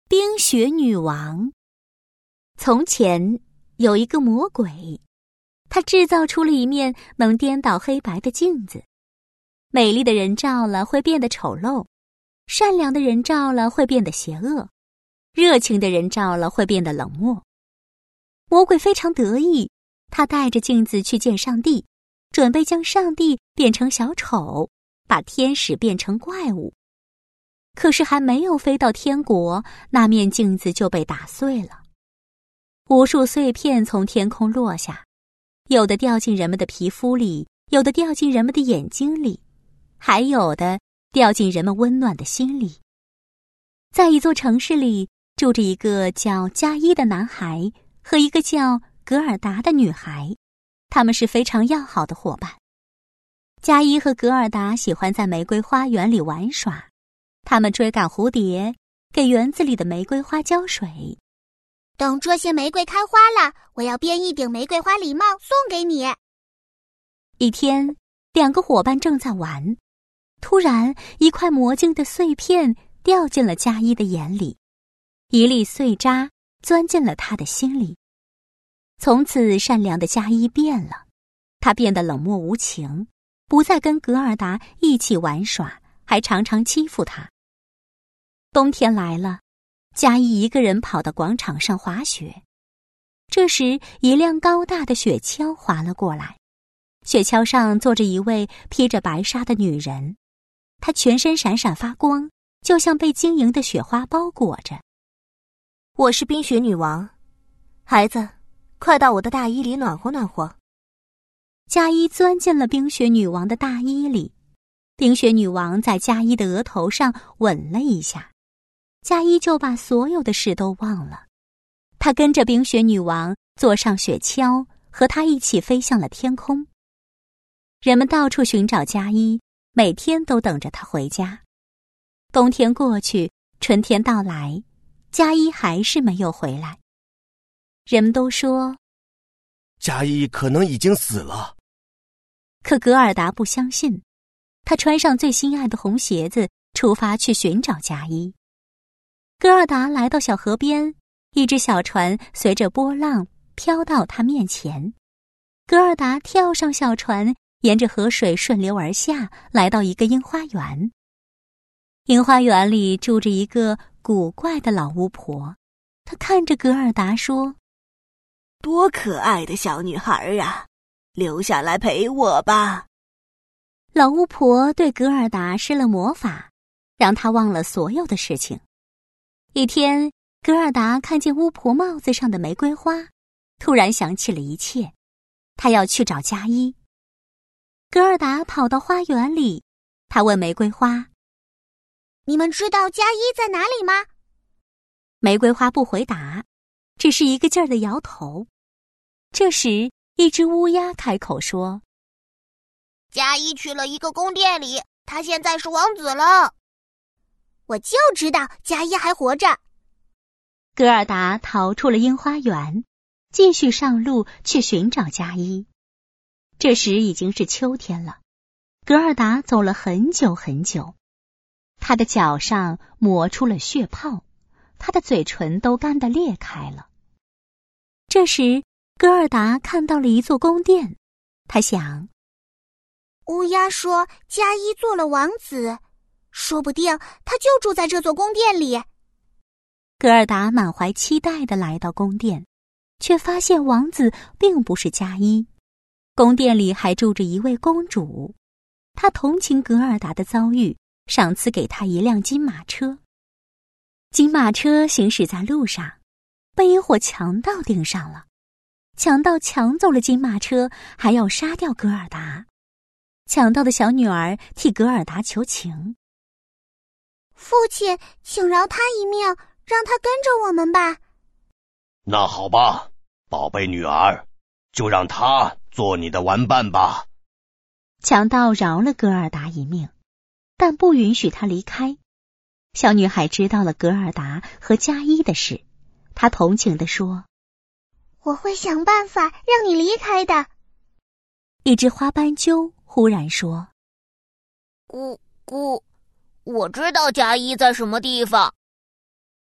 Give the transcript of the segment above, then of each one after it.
冰雪女王。从前有一个魔鬼，他制造出了一面能颠倒黑白的镜子。美丽的人照了会变得丑陋，善良的人照了会变得邪恶，热情的人照了会变得冷漠。魔鬼非常得意，他带着镜子去见上帝，准备将上帝变成小丑，把天使变成怪物。可是还没有飞到天国，那面镜子就被打碎了。无数碎片从天空落下，有的掉进人们的皮肤里，有的掉进人们的眼睛里，还有的掉进人们温暖的心里。在一座城市里，住着一个叫加一的男孩和一个叫格尔达的女孩，他们是非常要好的伙伴。加一和格尔达喜欢在玫瑰花园里玩耍，他们追赶蝴蝶，给园子里的玫瑰花浇水。 等这些玫瑰开花了，我要编一顶玫瑰花礼帽送给你。 一天，两个伙伴正在玩，突然一块魔镜的碎片掉进了加一的眼里，一粒碎渣钻进了他的心里。从此善良的加一变了，他变得冷漠无情，不再跟格尔达一起玩耍，还常常欺负他。冬天来了，加一个人跑到广场上滑雪。这时一辆高大的雪橇滑了过来，雪橇上坐着一位披着白纱的女人，她全身闪闪发光，就像被晶莹的雪花包裹着。 我是冰雪女王，孩子，快到我的大衣里暖和暖和。 加一钻进了冰雪女王的大衣里，冰雪女王在加一的额头上吻了一下，加一就把所有的事都忘了。他跟着冰雪女王坐上雪橇，和她一起飞向了天空。人们到处寻找加一，每天都等着他回家。冬天过去，春天到来，加一还是没有回来。人们都说加一可能已经死了。 可格尔达不相信，他穿上最心爱的红鞋子，出发去寻找加一。格尔达来到小河边，一只小船随着波浪飘到他面前。格尔达跳上小船，沿着河水顺流而下，来到一个樱花园。樱花园里住着一个古怪的老巫婆，她看着格尔达说： 多可爱的小女孩啊，留下来陪我吧。 老巫婆对格尔达施了魔法，让她忘了所有的事情。一天，格尔达看见巫婆帽子上的玫瑰花，突然想起了一切，她要去找加一。格尔达跑到花园里，她问玫瑰花： 你们知道加一在哪里吗？ 玫瑰花不回答，只是一个劲儿地摇头。这时，一只乌鸦开口说： 加一去了一个宫殿里，他现在是王子了。我就知道加一还活着。 格尔达逃出了樱花园，继续上路去寻找加一。这时已经是秋天了，格尔达走了很久很久，他的脚上磨出了血泡，他的嘴唇都干得裂开了。这时格尔达看到了一座宫殿，他想， 乌鸦说加一做了王子，说不定他就住在这座宫殿里。 格尔达满怀期待地来到宫殿，却发现王子并不是加一。宫殿里还住着一位公主，她同情格尔达的遭遇，赏赐给她一辆金马车。金马车行驶在路上，被一伙强盗盯上了。强盗抢走了金马车，还要杀掉格尔达。抢盗的小女儿替格尔达求情： 父亲，请饶他一命，让他跟着我们吧。 那好吧，宝贝女儿，就让他做你的玩伴吧。 强盗饶了格尔达一命，但不允许他离开。小女孩知道了格尔达和加一的事，她同情地说： 我会想办法让你离开的。 一只花斑鸠忽然说： 咕咕，我知道加一在什么地方。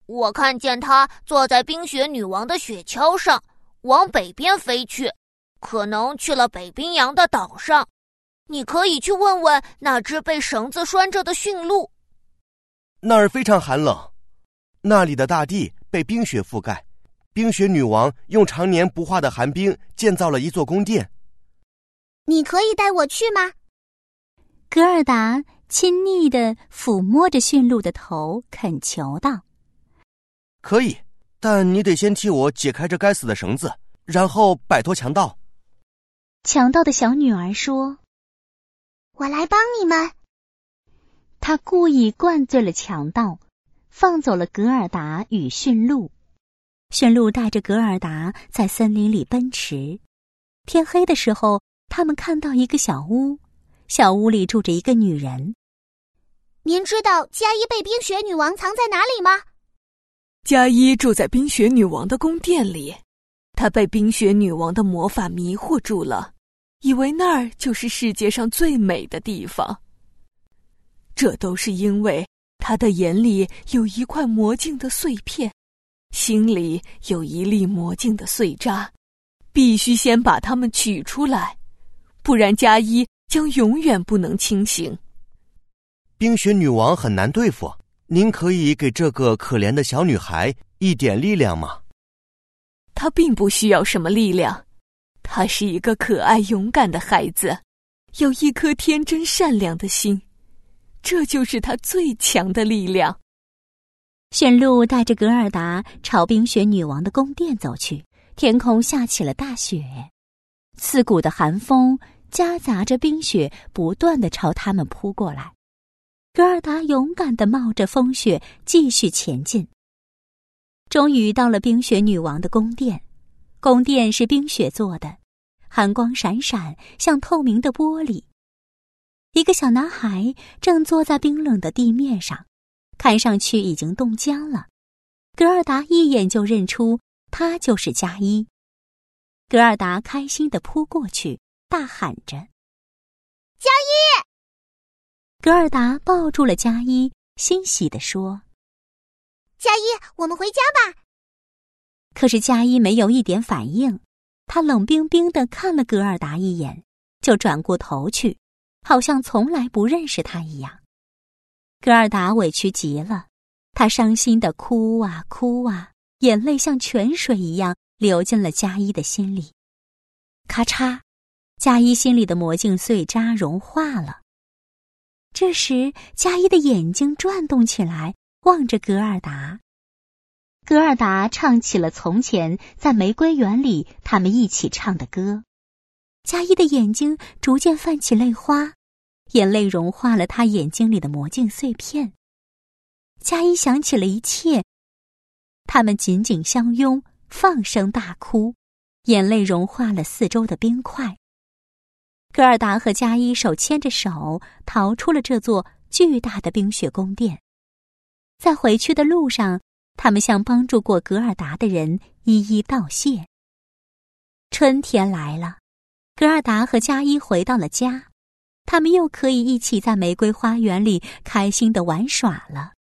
我看见他坐在冰雪女王的雪橇上，往北边飞去，可能去了北冰洋的岛上。你可以去问问那只被绳子拴着的驯鹿。 那儿非常寒冷，那里的大地被冰雪覆盖。冰雪女王用常年不化的寒冰建造了一座宫殿。 你可以带我去吗？ 格尔达亲昵地抚摸着驯鹿的头，恳求道： 可以，但你得先替我解开这该死的绳子，然后摆脱强盗。 强盗的小女儿说： 我来帮你们。 她故意灌醉了强盗，放走了格尔达与驯鹿。驯鹿带着格尔达在森林里奔驰。天黑的时候，他们看到一个小屋，小屋里住着一个女人。 您知道加伊被冰雪女王藏在哪里吗？ 加伊住在冰雪女王的宫殿里，她被冰雪女王的魔法迷惑住了，以为那儿就是世界上最美的地方。这都是因为她的眼里有一块魔镜的碎片，心里有一粒魔镜的碎渣，必须先把它们取出来，不然加伊将永远不能清醒。 冰雪女王很难对付，您可以给这个可怜的小女孩一点力量吗？ 她并不需要什么力量，她是一个可爱勇敢的孩子，有一颗天真善良的心，这就是她最强的力量。 驯鹿带着格尔达朝冰雪女王的宫殿走去，天空下起了大雪，刺骨的寒风夹杂着冰雪不断地朝他们扑过来。格尔达勇敢地冒着风雪继续前进。终于到了冰雪女王的宫殿，宫殿是冰雪做的，寒光闪闪，像透明的玻璃。一个小男孩正坐在冰冷的地面上，看上去已经冻僵了。格尔达一眼就认出他就是加伊。格尔达开心地扑过去，大喊着： 加伊！ 格尔达抱住了加伊，欣喜地说： 加伊，我们回家吧。 可是加伊没有一点反应，他冷冰冰地看了格尔达一眼，就转过头去，好像从来不认识他一样。格尔达委屈极了，他伤心地哭啊哭啊，眼泪像泉水一样流进了加伊的心里。咔嚓，加伊心里的魔镜碎渣融化了。这时加伊的眼睛转动起来，望着格尔达。格尔达唱起了从前在玫瑰园里他们一起唱的歌。加伊的眼睛逐渐泛起泪花，眼泪融化了他眼睛里的魔镜碎片。加伊想起了一切，他们紧紧相拥，放声大哭，眼泪融化了四周的冰块。格尔达和加伊手牵着手，逃出了这座巨大的冰雪宫殿。在回去的路上，他们向帮助过格尔达的人一一道谢。春天来了，格尔达和加伊回到了家，他们又可以一起在玫瑰花园里开心地玩耍了。